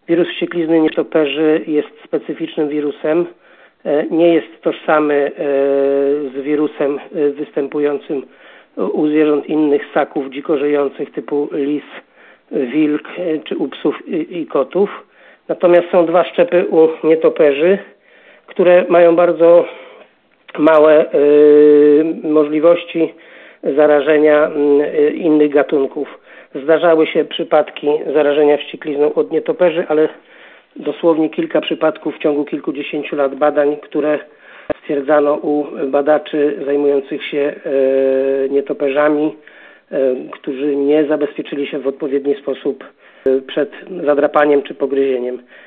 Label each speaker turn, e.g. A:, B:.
A: Wirus wścieklizny nietoperzy jest specyficznym wirusem. Nie jest tożsamy z wirusem występującym u zwierząt innych ssaków dziko żyjących typu lis, wilk czy u psów i kotów. Natomiast są dwa szczepy u nietoperzy, które mają bardzo małe możliwości zarażenia innych gatunków. Zdarzały się przypadki zarażenia wścieklizną od nietoperzy, ale dosłownie kilka przypadków w ciągu kilkudziesięciu lat badań, które stwierdzano u badaczy zajmujących się nietoperzami, którzy nie zabezpieczyli się w odpowiedni sposób przed zadrapaniem czy pogryzieniem.